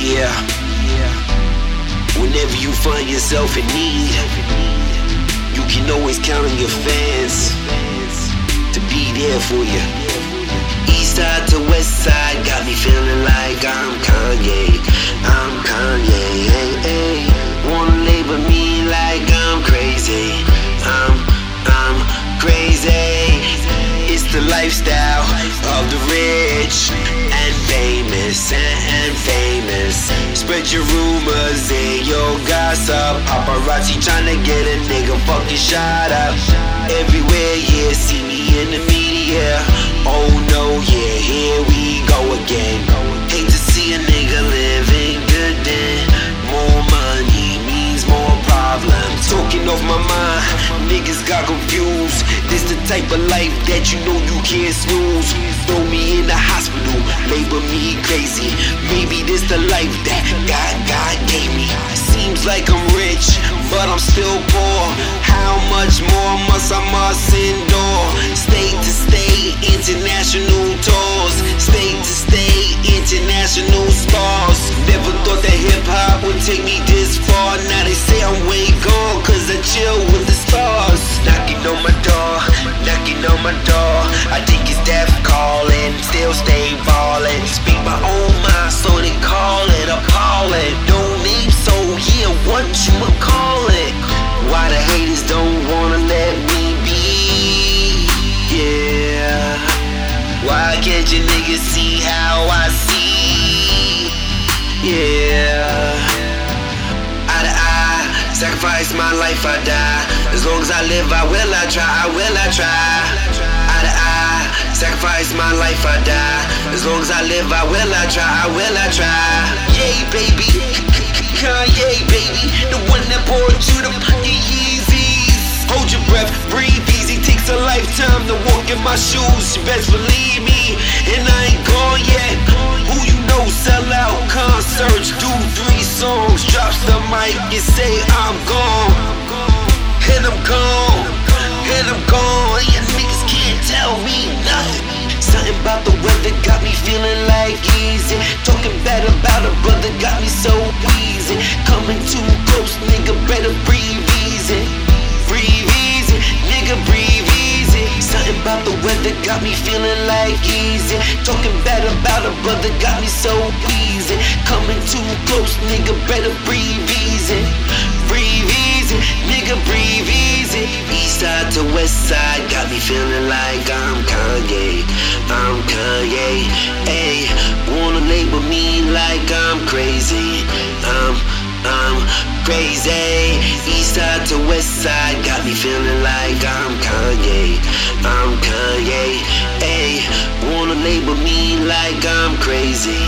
Yeah. Whenever you find yourself in need, you can always count on your fans to be there for you. East side to west side got me feeling like I'm Kanye. I'm Kanye. Hey, hey. Wanna label me like I'm crazy. I'm crazy. It's the lifestyle of the rich and famous and famous. Spread your rumors and your gossip. Paparazzi tryna get a nigga fucking shot up. Everywhere, yeah, see me in the media. Oh no, yeah, here we go again. Hate to see a nigga living good then. More money means more problems. Talking off my mind, niggas got confused. This the type of life that you know you can't snooze. Throw me in the hospital, label me crazy. Maybe this the life that God gave me. Seems like I'm rich, but I'm still poor. How much more must endure? State to state, international tours. State to state, international stars. Never thought that hip-hop would take me this far. Now they say I'm way gone, cause I chill with the stars. Knocking on my door, knocking on my door. I think it's death calling, still stay ballin'. Speak my own mind, so they call it appalling. No name, so yeah, what you call it? Why the haters don't wanna let me be? Yeah. Why can't you niggas see how I see? Yeah. Eye to eye, sacrifice my life, I die. As long as I live, I will, I try, I will, I try. Eye to eye, sacrifice my life, I die. As long as I live, I will, I try, I will, I try. Yay, baby, Kanye, baby, the one that poured you the fucking Yeezys. Hold your breath, breathe easy, takes a lifetime to walk in my shoes. You best believe me, and I ain't gone yet. Who you know sell out concerts, do 3 songs, drops the mic and say I'm gone. And I'm gone, and I'm gone. You niggas can't tell me nothing. Something about the weather got me feeling like easy. Talking bad about a brother got me so easy. Coming too close, nigga, better breathe easy. Breathe easy, nigga, breathe easy. Something about the weather got me feeling like easy. Talking bad about a brother got me so easy. Coming too close, nigga, better breathe easy. Breathe easy, nigga, breathe easy. East side to west side got me feeling like I'm Kanye. I'm Kanye. Ayy, wanna label me like I'm crazy. I'm crazy. East side to west side got me feeling like I'm Kanye. I'm Kanye. Ayy, wanna label me like I'm crazy.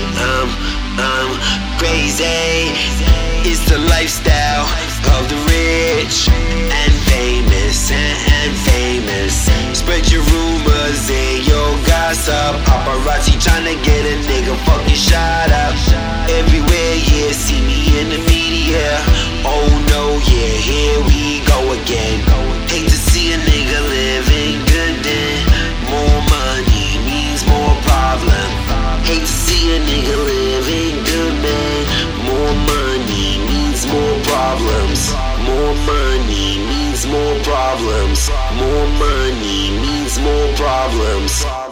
I'm crazy. It's the lifestyle of the rich and famous and famous. Spread your rumors and your gossip. Paparazzi tryna get a nigga fucking shot up. Everywhere, yeah, see me in the media. Oh no, yeah, here we go again. Hate to see a nigga living good then. More money means more problem. Hate to see a nigga living good, man. More money means more problems. More money means more problems. More money means more problems.